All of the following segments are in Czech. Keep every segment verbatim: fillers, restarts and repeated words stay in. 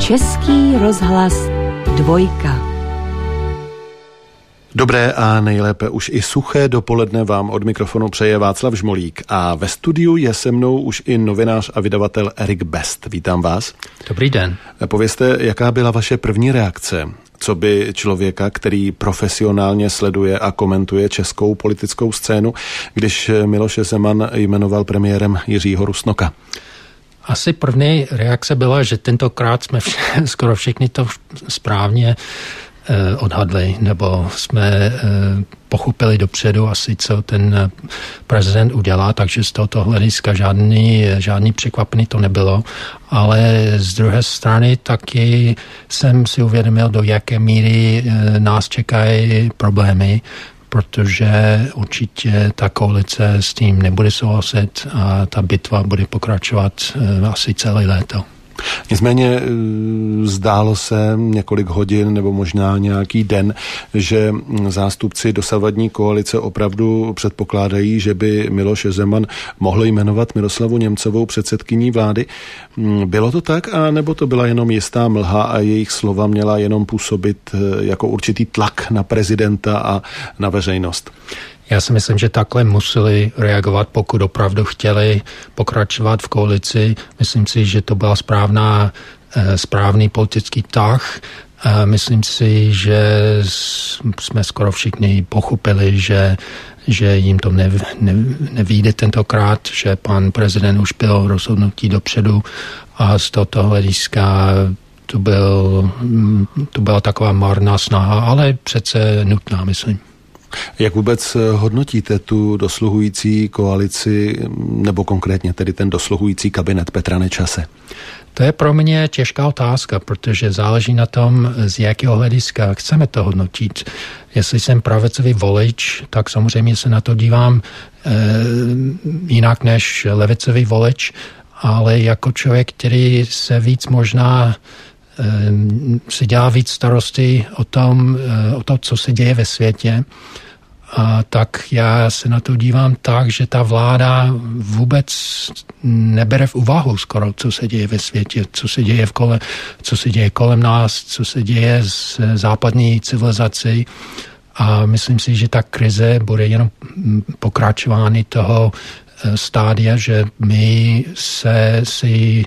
Český rozhlas Dvojka. Dobré a nejlépe už i suché dopoledne vám od mikrofonu přeje Václav Žmolík a ve studiu je se mnou už i novinář a vydavatel Erik Best. Vítám vás. Dobrý den. Povězte, jaká byla vaše první reakce, co by člověka, který profesionálně sleduje a komentuje českou politickou scénu, když Miloše Zeman jmenoval premiérem Jiřího Rusnoka? Asi první reakce byla, že tentokrát jsme vš- skoro všichni to správně eh, odhadli, nebo jsme eh, pochopili dopředu asi, co ten prezident udělá, takže z tohoto hlediska žádný, žádný překvapení to nebylo. Ale z druhé strany taky jsem si uvědomil, do jaké míry eh, nás čekají problémy, protože určitě ta koalice s tím nebude souhlasit a ta bitva bude pokračovat asi celé léto. Nicméně zdálo se několik hodin nebo možná nějaký den, že zástupci dosavadní koalice opravdu předpokládají, že by Miloš Zeman mohl jmenovat Miroslavu Němcovou předsedkyní vlády. Bylo to tak, a nebo to byla jenom jistá mlha a jejich slova měla jenom působit jako určitý tlak na prezidenta a na veřejnost? Já si myslím, že takhle museli reagovat, pokud opravdu chtěli pokračovat v koalici. Myslím si, že to byla správná, správný politický tah. Myslím si, že jsme skoro všichni pochopili, že, že jim to ne, ne, nevyjde tentokrát, že pan prezident už byl rozhodnutí dopředu a z tohoto hlediska to, byl, to byla taková marná snaha, ale přece nutná, myslím. Jak vůbec hodnotíte tu dosluhující koalici, nebo konkrétně tedy ten dosluhující kabinet Petra Nečase? To je pro mě těžká otázka, protože záleží na tom, z jakého hlediska chceme to hodnotit. Jestli jsem pravicový volič, tak samozřejmě se na to dívám e, jinak než levicový volič, ale jako člověk, který se víc možná si dělá víc starosti o tom, o tom, co se děje ve světě. A tak já se na to dívám tak, že ta vláda vůbec nebere v úvahu skoro, co se děje ve světě, co se děje, v kole, co se děje kolem nás, co se děje s západní civilizací. A myslím si, že ta krize bude jenom pokračovány toho stádia, že my se si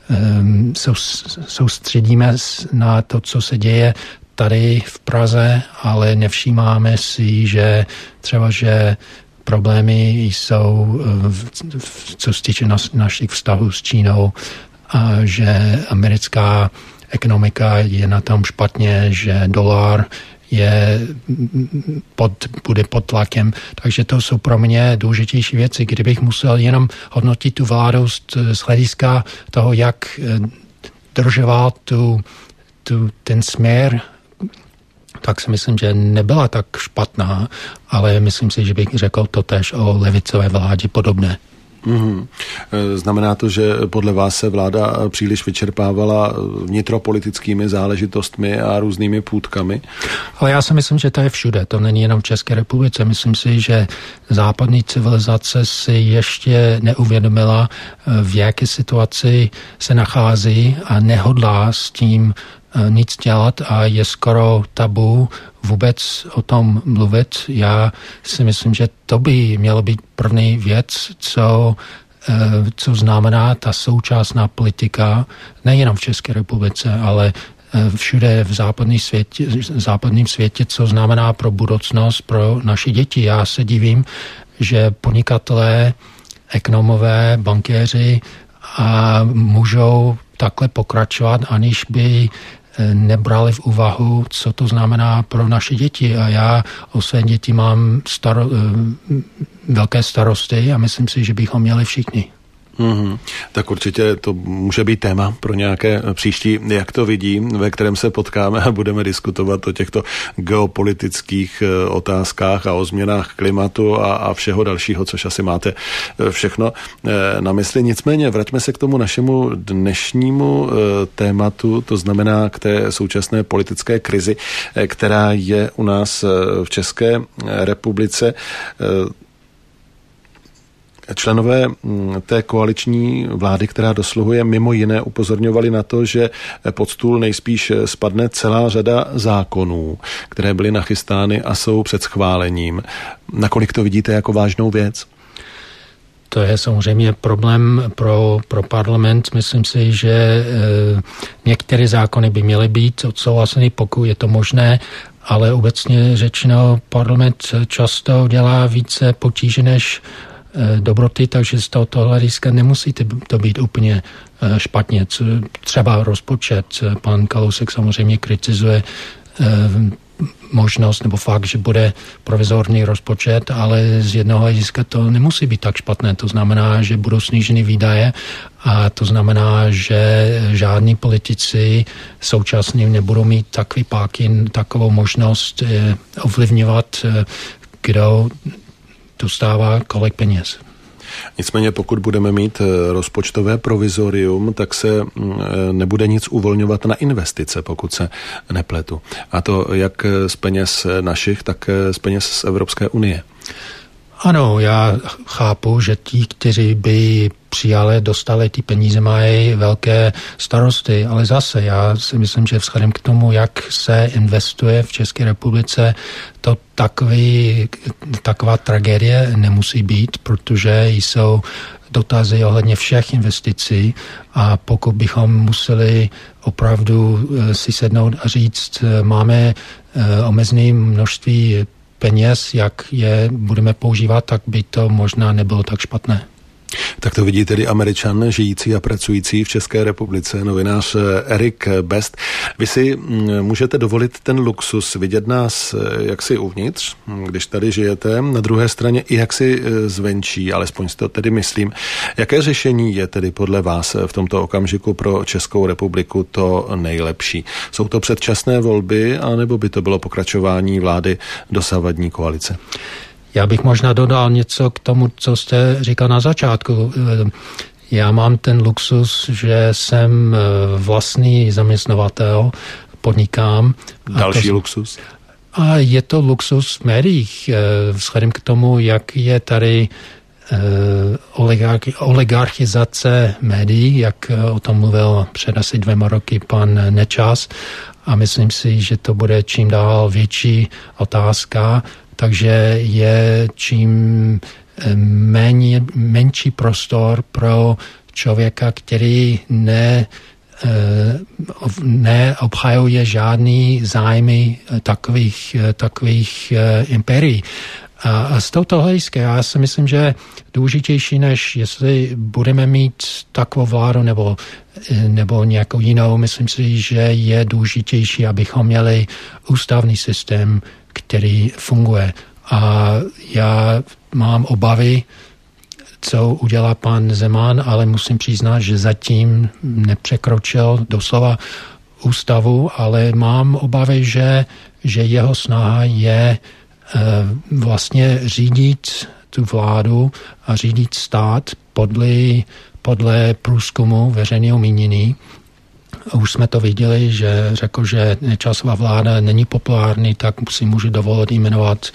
soustředíme na to, co se děje tady v Praze, ale nevšímáme si, že třeba, že problémy jsou, co se týče našich vztahů s Čínou, a že americká ekonomika je na tom špatně, že dolar je pod, bude pod tlakem. Takže to jsou pro mě důležitější věci. Kdybych musel jenom hodnotit tu vládu z, z hlediska toho, jak držoval tu, tu, ten směr, tak si myslím, že nebyla tak špatná, ale myslím si, že bych řekl to též o levicové vládě podobné. Mm-hmm. Znamená to, že podle vás se vláda příliš vyčerpávala vnitropolitickými záležitostmi a různými půtkami? Ale já si myslím, že to je všude. To není jenom v České republice. Myslím si, že západní civilizace si ještě neuvědomila, v jaké situaci se nachází a nehodlá s tím nic dělat a je skoro tabu vůbec o tom mluvit. Já si myslím, že to by mělo být první věc, co, co znamená ta současná politika, nejenom v České republice, ale všude v západním světě, západním světě, co znamená pro budoucnost, pro naše děti. Já se divím, že podnikatelé, ekonomové, bankéři a můžou takhle pokračovat, aniž by nebrali v úvahu, co to znamená pro naše děti. A já o své děti mám staro, velké starosti a myslím si, že bychom měli všichni. Mm-hmm. Tak určitě to může být téma pro nějaké příští, jak to vidí, ve kterém se potkáme a budeme diskutovat o těchto geopolitických otázkách a o změnách klimatu a, a všeho dalšího, což asi máte všechno na mysli. Nicméně vraťme se k tomu našemu dnešnímu tématu, to znamená k té současné politické krizi, která je u nás v České republice. Členové té koaliční vlády, která dosluhuje, mimo jiné upozorňovali na to, že pod stůl nejspíš spadne celá řada zákonů, které byly nachystány a jsou před schválením. Nakolik to vidíte jako vážnou věc? To je samozřejmě problém pro, pro parlament. Myslím si, že e, některé zákony by měly být odsouhlaseny, pokud je to možné, ale obecně řečeno parlament často dělá více potíže než e, dobroty, takže z tohoto hlediska nemusí to být úplně e, špatně. Třeba rozpočet. Pan Kalousek samozřejmě kritizuje e, možnost nebo fakt, že bude provizorní rozpočet, ale z jednoho hlediska to nemusí být tak špatné. To znamená, že budou sníženy výdaje a to znamená, že žádní politici současně nebudou mít takový páky, takovou možnost ovlivňovat, kdo dostává kolik peněz. Nicméně pokud budeme mít rozpočtové provizorium, tak se nebude nic uvolňovat na investice, pokud se nepletu. A to jak z peněz našich, tak z peněz z Evropské unie. Ano, já chápu, že ti, kteří by přijali, dostali ty peníze, mají velké starosti, ale zase já si myslím, že vzhledem k tomu, jak se investuje v České republice, to takový, taková tragédie nemusí být, protože jsou dotazy ohledně všech investicí a pokud bychom museli opravdu si sednout a říct, máme omezené množství peněz, jak je budeme používat, tak by to možná nebylo tak špatné. Tak to vidí tedy Američan, žijící a pracující v České republice, novinář Erik Best. Vy si můžete dovolit ten luxus vidět nás jaksi uvnitř, když tady žijete, na druhé straně i jaksi zvenčí, alespoň si to tedy myslím. Jaké řešení je tedy podle vás v tomto okamžiku pro Českou republiku to nejlepší? Jsou to předčasné volby, anebo by to bylo pokračování vlády dosavadní koalice? Já bych možná dodal něco k tomu, co jste říkal na začátku. Já mám ten luxus, že jsem vlastní zaměstnavatel, podnikám. Další to, luxus? A je to luxus v médiích. Vzhledem k tomu, jak je tady oligarchizace médií, jak o tom mluvil před asi dvěma roky pan Nečas. A myslím si, že to bude čím dál větší otázka. Takže je čím méně, menší prostor pro člověka, který ne, neobhajuje žádný zájmy takových, takových impérií. A z tohoto hlediska já si myslím, že důležitější, než jestli budeme mít takovou vládu nebo, nebo nějakou jinou, myslím si, že je důležitější, abychom měli ústavní systém, který funguje. A já mám obavy, co udělá pan Zeman, ale musím přiznat, že zatím nepřekročil doslova ústavu, ale mám obavy, že, že jeho snaha je uh, vlastně řídit tu vládu a řídit stát podle, podle průzkumu veřejného mínění. Už jsme to viděli, že řekl, že Nečasova vláda není populární, tak si může dovolit jmenovat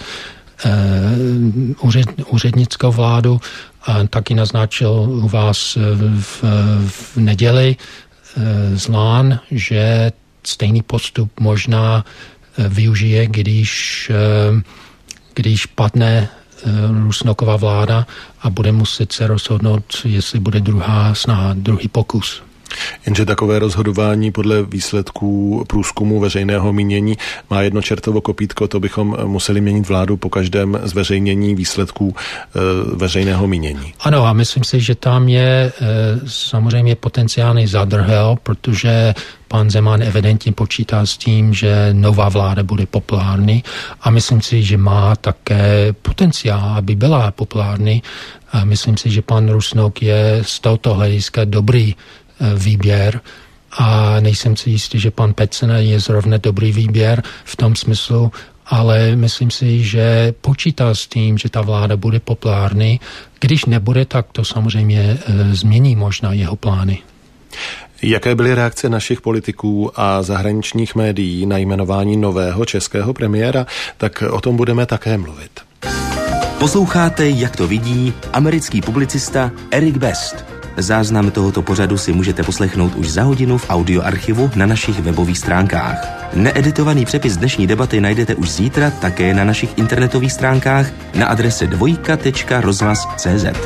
uh, úřed, úřednickou vládu. A taky naznačil u vás v, v neděli uh, Zlán, že stejný postup možná uh, využije, když, uh, když padne uh, Rusnoková vláda a bude muset se rozhodnout, jestli bude druhá snaha, druhý pokus. Jenže takové rozhodování podle výsledků průzkumu veřejného mínění má jedno čertovo kopítko, to bychom museli měnit vládu po každém zveřejnění výsledků e, veřejného mínění. Ano, a myslím si, že tam je e, samozřejmě potenciální zadrhel, protože pan Zeman evidentně počítá s tím, že nová vláda bude populární a myslím si, že má také potenciál, aby byla populární. A myslím si, že pan Rusnok je z tohoto hlediska dobrý výběr a nejsem si jistý, že pan Pecina je zrovna dobrý výběr v tom smyslu, ale myslím si, že počítá s tím, že ta vláda bude populární. Když nebude, tak to samozřejmě e, změní možná jeho plány. Jaké byly reakce našich politiků a zahraničních médií na jmenování nového českého premiéra, tak o tom budeme také mluvit. Posloucháte, jak to vidí americký publicista Eric Best. Záznam tohoto pořadu si můžete poslechnout už za hodinu v audioarchivu na našich webových stránkách. Needitovaný přepis dnešní debaty najdete už zítra také na našich internetových stránkách na adrese dvojka tečka rozhlas tečka cé zet.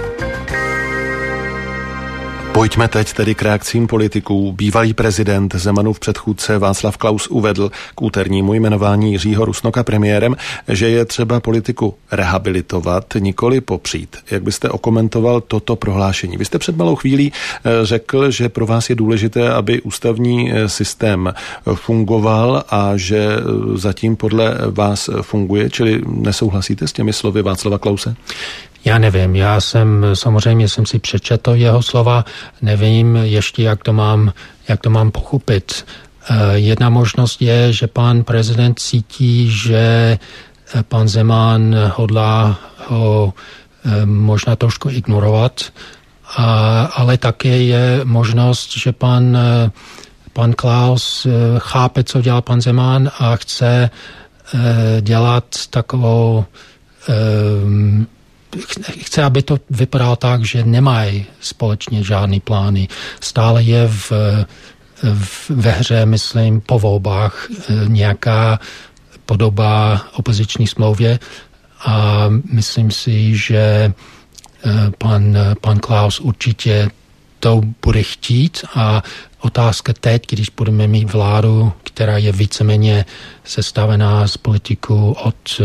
Pojďme teď tedy k reakcím politiků. Bývalý prezident Zemanův předchůdce Václav Klaus uvedl k úternímu jmenování Jiřího Rusnoka premiérem, že je třeba politiku rehabilitovat, nikoli popřít. Jak byste okomentoval toto prohlášení? Vy jste před malou chvílí řekl, že pro vás je důležité, aby ústavní systém fungoval a že zatím podle vás funguje, čili nesouhlasíte s těmi slovy Václava Klause? Já nevím, já jsem, samozřejmě jsem si přečetl jeho slova, nevím ještě, jak to mám, jak to mám pochopit. Jedna možnost je, že pan prezident cítí, že pan Zeman hodlá ho možná trošku ignorovat, ale také je možnost, že pan, pan Klaus chápe, co dělá pan Zeman a chce dělat takovou chce, aby to vypadalo tak, že nemají společně žádný plány. Stále je v, v, ve hře, myslím, po volbách nějaká podoba opoziční smlouvě a myslím si, že pan, pan Klaus určitě to bude chtít a otázka teď, když budeme mít vládu, která je víceméně sestavená z politiků od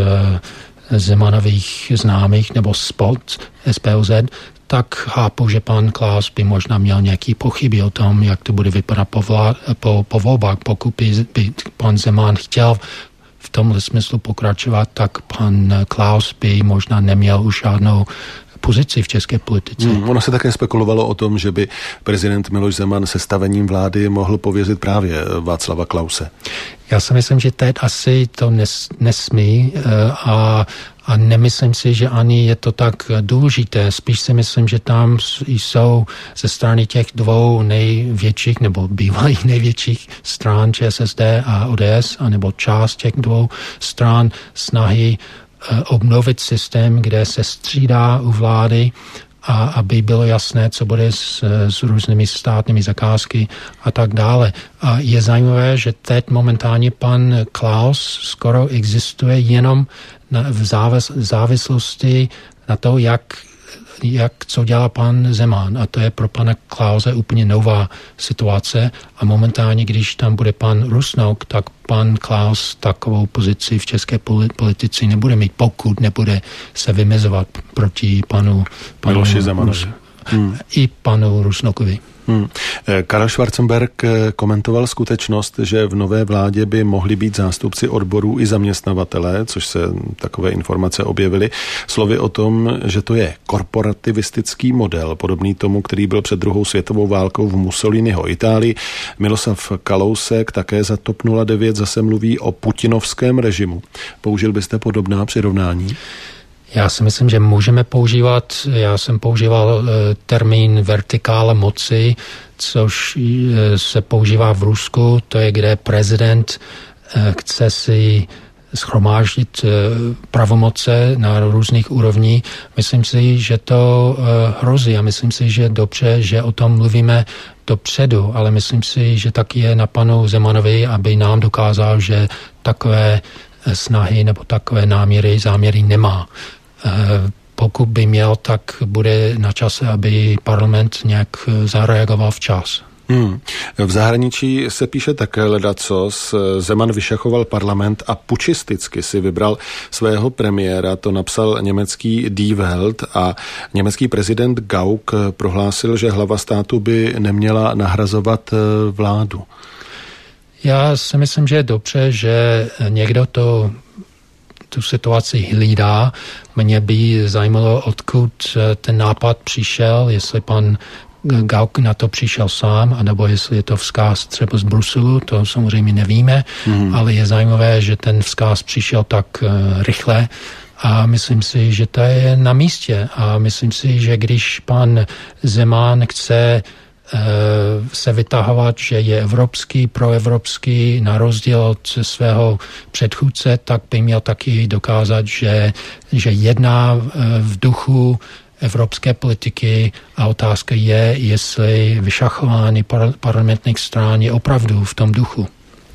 Zemanových známých nebo spod S P O Z, tak chápu, že pan Klaus by možná měl nějaký pochyby o tom, jak to bude vypadat po, vlád, po, po volbách. Pokud by, by pan Zeman chtěl v tomhle smyslu pokračovat, tak pan Klaus by možná neměl už žádnou pozici v české politice. Hmm, ono se také spekulovalo o tom, že by prezident Miloš Zeman sestavením vlády mohl pověřit právě Václava Klause. Já si myslím, že teď asi to nes, nesmí a, a nemyslím si, že ani je to tak důležité. Spíš si myslím, že tam jsou ze strany těch dvou největších nebo bývalých největších stran ČSSD a O D S, anebo část těch dvou stran snahy obnovit systém, kde se střídá u vlády a aby bylo jasné, co bude s, s různými státními zakázky a tak dále. A je zajímavé, že teď momentálně pan Klaus skoro existuje jenom na, v závis, závislosti na to, jak jak co dělá pan Zeman. A to je pro pana Klause úplně nová situace. A momentálně, když tam bude pan Rusnok, tak pan Klaus takovou pozici v české politici nebude mít, pokud nebude se vymezovat proti panu, panu Miloši Zemanovi. Hmm. I panu Rusnokovi. Hmm. Karel Schwarzenberg komentoval skutečnost, že v nové vládě by mohli být zástupci odborů i zaměstnavatelé, což se takové informace objevily, slovy o tom, že to je korporativistický model, podobný tomu, který byl před druhou světovou válkou v Mussoliniho Itálii. Miloslav Kalousek také za TOP nula devět zase mluví o putinovském režimu. Použil byste podobná přirovnání? Já si myslím, že můžeme používat, já jsem používal termín vertikála moci, což se používá v Rusku, to je, kde prezident chce si shromáždit pravomoce na různých úrovních. Myslím si, že to hrozí a myslím si, že dobře, že o tom mluvíme dopředu, ale myslím si, že taky je na panu Zemanovi, aby nám dokázal, že takové snahy nebo takové náměry, záměry nemá. Pokud by měl, tak bude na čase, aby parlament nějak zareagoval včas. Hmm. V zahraničí se píše také ledacos. Zeman vyšachoval parlament a pučisticky si vybral svého premiéra, to napsal německý Die Welt a německý prezident Gauck prohlásil, že hlava státu by neměla nahrazovat vládu. Já si myslím, že je dobře, že někdo to tu situaci hlídá. Mě by zajímalo, odkud ten nápad přišel, jestli pan Gauck na to přišel sám, anebo jestli je to vzkaz třeba z Bruselu, to samozřejmě nevíme, mm. ale je zajímavé, že ten vzkaz přišel tak uh, rychle a myslím si, že to je na místě a myslím si, že když pan Zeman chce se vytahovat, že je evropský, proevropský, na rozdíl od svého předchůdce, tak by měl taky dokázat, že, že jedná v duchu evropské politiky a otázka je, jestli vyšachování parlamentních stran je opravdu v tom duchu.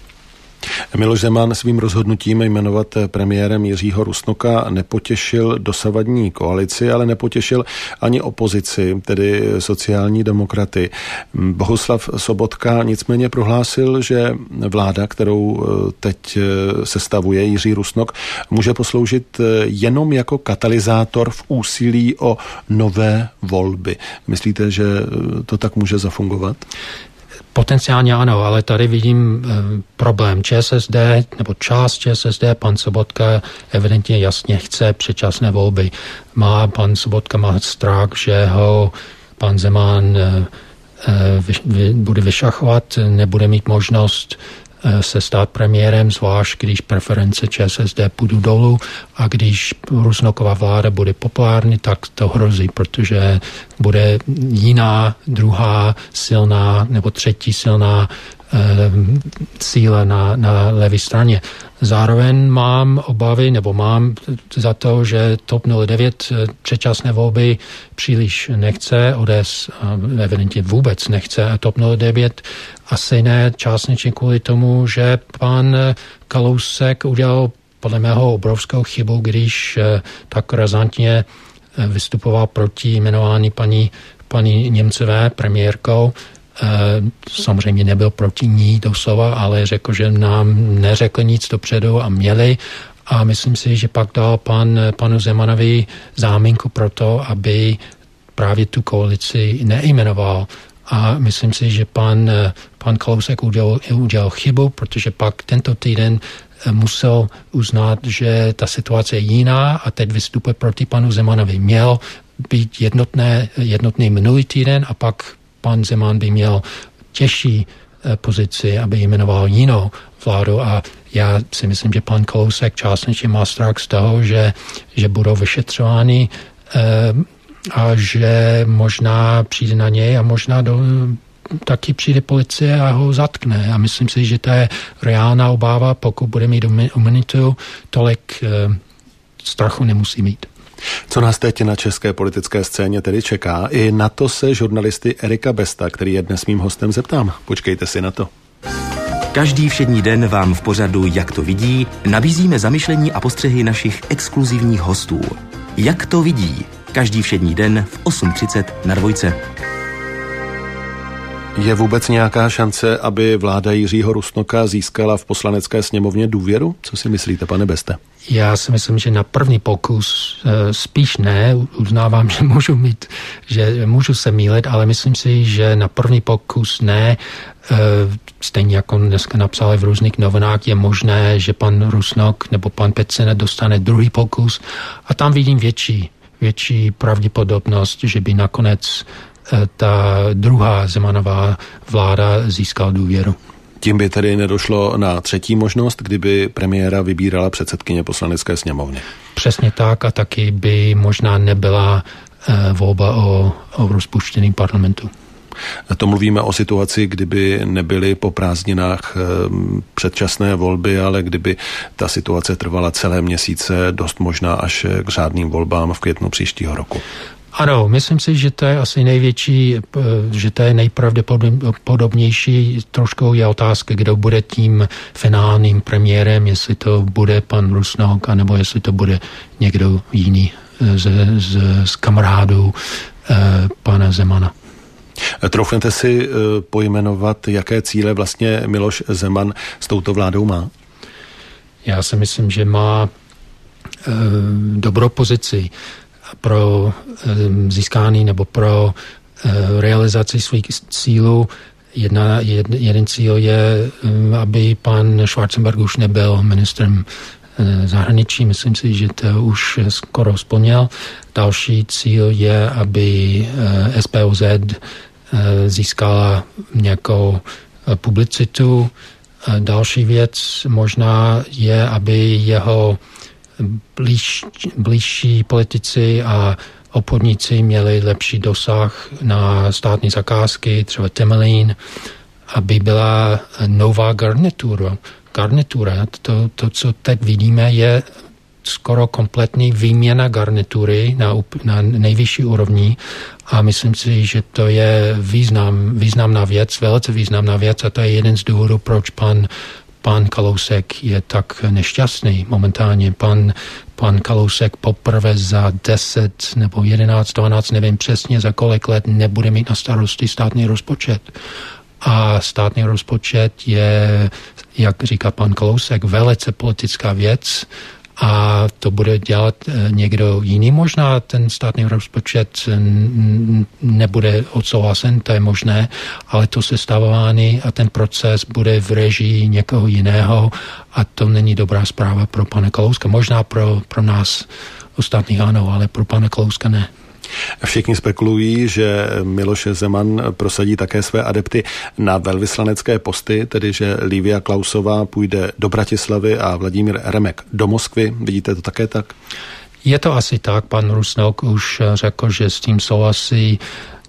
Miloš Zeman svým rozhodnutím jmenovat premiérem Jiřího Rusnoka nepotěšil dosavadní koalici, ale nepotěšil ani opozici, tedy sociální demokraty. Bohuslav Sobotka nicméně prohlásil, že vláda, kterou teď sestavuje Jiří Rusnok, může posloužit jenom jako katalyzátor v úsilí o nové volby. Myslíte, že to tak může zafungovat? Potenciálně ano, ale tady vidím e, problém ČSSD, nebo část ČSSD, pan Sobotka evidentně jasně chce předčasné volby. Má pan Sobotka má strach, že ho pan Zeman e, vy, vy, bude vyšachovat, nebude mít možnost e, se stát premiérem, zvlášť když preference ČSSD půjdu dolů a když Rusnoková vláda bude populární, tak to hrozí, protože bude jiná, druhá silná nebo třetí silná e, síla na, na levé straně. Zároveň mám obavy, nebo mám za to, že TOP nula devět předčasné volby příliš nechce, O D S evidentně vůbec nechce a TOP nula devět asi ne, částečně kvůli tomu, že pan Kalousek udělal podle mého obrovskou chybu, když tak razantně vystupoval proti jmenování paní, paní Němcové premiérkou. Samozřejmě nebyl proti ní doslova, ale řekl, že nám neřekl nic dopředu a měli. A myslím si, že pak dal pan, panu Zemanovi záminku pro to, aby právě tu koalici nejmenoval. A myslím si, že pan, pan Kalousek udělal, udělal chybu, protože pak tento týden musel uznat, že ta situace je jiná a teď vystupuje proti panu Zemanovi. Měl být jednotné, jednotný minulý týden a pak pan Zeman by měl těžší pozici, aby jmenoval jinou vládu a já si myslím, že pan Kalousek částečně má strach z toho, že, že budou vyšetřovány a že možná přijde na něj a možná do, taky přijde policie a ho zatkne. A myslím si, že to je reálná obáva, pokud bude mít imunitu, tolik strachu nemusí mít. Co nás teď na české politické scéně tedy čeká? I na to se žurnalisty Erika Besta, který je dnes mým hostem, zeptám. Počkejte si na to. Každý všední den vám v pořadu Jak to vidí nabízíme zamyšlení a postřehy našich exkluzivních hostů. Jak to vidí? Každý všední den v osm třicet na Dvojce. Je vůbec nějaká šance, aby vláda Jiřího Rusnoka získala v poslanecké sněmovně důvěru? Co si myslíte, pane Beste? Já si myslím, že na první pokus spíš ne. Uznávám, že můžu mít, že můžu se mýlit, ale myslím si, že na první pokus ne. Stejně jako dneska napsali v různých novinách, je možné, že pan Rusnok nebo pan Pecina dostane druhý pokus a tam vidím větší, větší pravděpodobnost, že by nakonec ta druhá Zemanová vláda získala důvěru. Tím by tedy nedošlo na třetí možnost, kdyby premiéra vybírala předsedkyně poslanecké sněmovny. Přesně tak a taky by možná nebyla volba o, o rozpuštěném parlamentu. To mluvíme o situaci, kdyby nebyly po prázdninách předčasné volby, ale kdyby ta situace trvala celé měsíce, dost možná až k řádným volbám v květnu příštího roku. Ano, myslím si, že to je asi největší, že to je nejpravděpodobnější. Trošku je otázka, kdo bude tím finálním premiérem, jestli to bude pan Rusnok, anebo jestli to bude někdo jiný z, z, z kamarádů eh, pana Zemana. Troufnete si pojmenovat, jaké cíle vlastně Miloš Zeman s touto vládou má? Já si myslím, že má eh, dobrou pozici pro získání nebo pro realizaci svých cílů. Jedna, jed, jeden cíl je, aby pan Schwarzenberg už nebyl ministrem zahraničí. Myslím si, že to už skoro splnil. Další cíl je, aby S P O Z získala nějakou publicitu. Další věc možná je, aby jeho blíž, blížší politici a obchodníci měli lepší dosah na státní zakázky, třeba Temelín, aby byla nová garnitura. Garnitura, to, to, co teď vidíme, je skoro kompletní výměna garnitury na, na nejvyšší úrovni a myslím si, že to je význam, významná věc, velice významná věc a to je jeden z důvodů, proč pan, pan Kalousek je tak nešťastný momentálně. Pan, pan Kalousek poprvé za deset nebo jedenáct, dvanáct, nevím přesně za kolik let nebude mít na starosti státní rozpočet. A státní rozpočet je, jak říká pan Kalousek, velice politická věc a to bude dělat někdo jiný. Možná ten státní rozpočet nebude odsouhlasen, to je možné, ale to sestavování a ten proces bude v režii někoho jiného a to není dobrá zpráva pro pana Kalouska. Možná pro, pro nás ostatních ano, ale pro pana Kalouska ne. Všichni spekulují, že Miloš Zeman prosadí také své adepty na velvyslanecké posty, tedy že Lívia Klausová půjde do Bratislavy a Vladimír Remek do Moskvy. Vidíte to také tak? Je to asi tak. Pan Rusnok už řekl, že s tím souhlasí.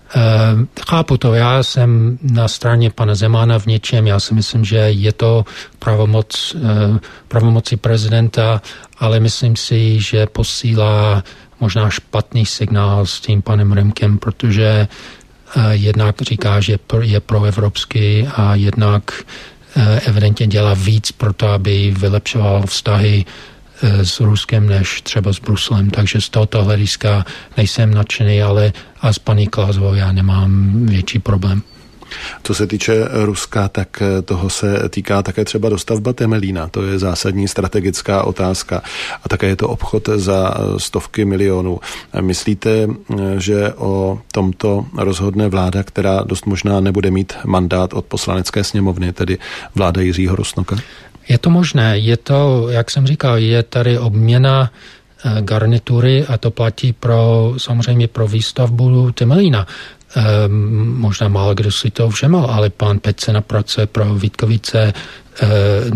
Chápu to, já jsem na straně pana Zemana v něčem, já si myslím, že je to pravomoc, pravomoci prezidenta, ale myslím si, že posílá možná špatný signál s tím panem Remkem, protože uh, jednak říká, že je proevropský a jednak uh, evidentně dělá víc pro to, aby vylepšoval vztahy uh, s Ruskem než třeba s Bruselem. Takže z tohoto hlediska nejsem nadšený, ale a s paní Klausovou já nemám větší problém. Co se týče Ruska, tak toho se týká také třeba dostavba Temelína. To je zásadní strategická otázka. A také je to obchod za stovky milionů. Myslíte, že o tomto rozhodne vláda, která dost možná nebude mít mandát od poslanecké sněmovny, tedy vláda Jiřího Rusnoka? Je to možné. Je to, jak jsem říkal, je tady obměna garnitury a to platí pro, samozřejmě pro výstavbu Temelína. Um, možná málo kdo si to všiml, ale pan Pecena pracuje pro Vítkovice uh,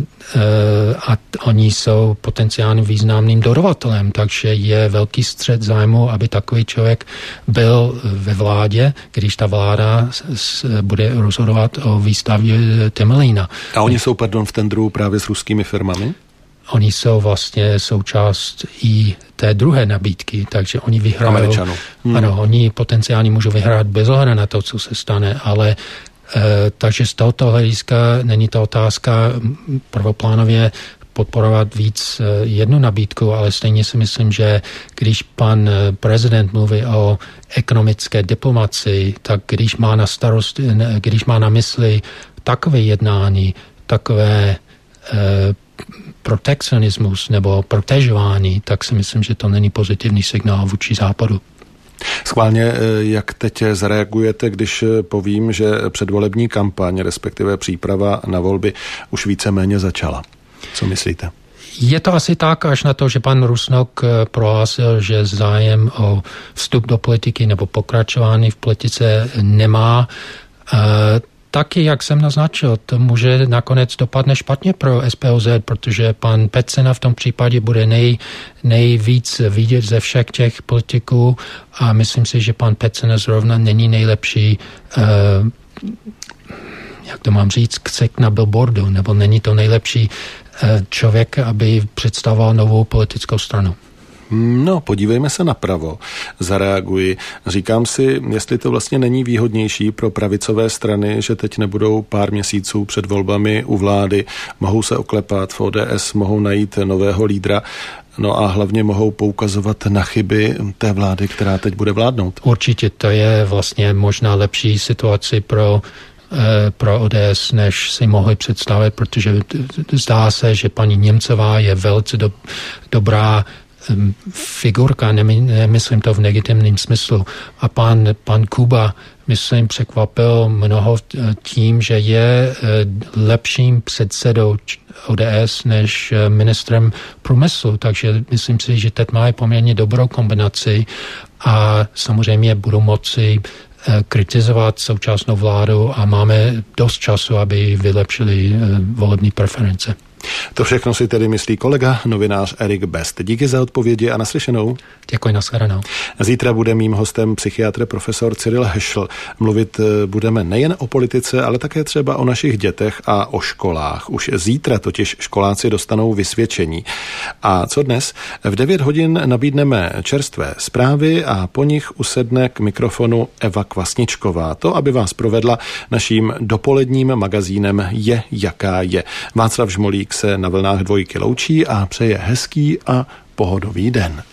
uh, a oni jsou potenciálně významným dodavatelem, takže je velký střet zájmu, aby takový člověk byl ve vládě, když ta vláda s, bude rozhodovat o výstavbě Temelína. A oni jsou, pardon, v tendru právě s ruskými firmami? Oni jsou vlastně součást i té druhé nabídky, takže oni vyhrají. Američanů. Hmm. Ano, oni potenciálně můžou vyhrát bez ohledu na to, co se stane, ale e, takže z tohoto hlediska není to otázka prvoplánově podporovat víc e, jednu nabídku, ale stejně si myslím, že když pan prezident mluví o ekonomické diplomaci, tak když má na starost, když má na mysli takové jednání, takové e, protekcionismus nebo protežování, tak si myslím, že to není pozitivní signál vůči západu. Schválně, jak teď zareagujete, když povím, že předvolební kampaň, respektive příprava na volby už víceméně začala? Co myslíte? Je to asi tak, až na to, že pan Rusnok prohlásil, že zájem o vstup do politiky nebo pokračování v politice nemá. Taky, jak jsem naznačil, to může nakonec dopadne špatně pro S P O Z, protože pan Pecena v tom případě bude nej, nejvíc vidět ze všech těch politiků a myslím si, že pan Pecena zrovna není nejlepší, uh, jak to mám říct, ksek na billboardu, nebo není to nejlepší uh, člověk, aby představoval novou politickou stranu. No, podívejme se napravo, zareaguji. Říkám si, jestli to vlastně není výhodnější pro pravicové strany, že teď nebudou pár měsíců před volbami u vlády, mohou se oklepat v O D S, mohou najít nového lídra, no a hlavně mohou poukazovat na chyby té vlády, která teď bude vládnout. Určitě to je vlastně možná lepší situaci pro pro O D S, než si mohli představit, protože zdá se, že paní Němcová je velice do, dobrá figurka, nemyslím to v negativním smyslu. A pan, pan Kuba, myslím, překvapil mnoho tím, že je lepším předsedou O D S než ministrem průmyslu, takže myslím si, že teď má poměrně dobrou kombinaci a samozřejmě budou moci kritizovat současnou vládu a máme dost času, aby vylepšili volební preference. To všechno si tedy myslí kolega, novinář Erik Best. Díky za odpovědi a naslyšenou. Děkuji, nashledanou. Zítra bude mým hostem psychiatr profesor Cyril Hešl. Mluvit budeme nejen o politice, ale také třeba o našich dětech a o školách. Už zítra totiž školáci dostanou vysvědčení. A co dnes? V devět hodin nabídneme čerstvé zprávy a po nich usedne k mikrofonu Eva Kvasničková. To, aby vás provedla naším dopoledním magazínem Je, jaká je. Václav Žmolík se na vlnách dvojky loučí a přeje hezký a pohodový den.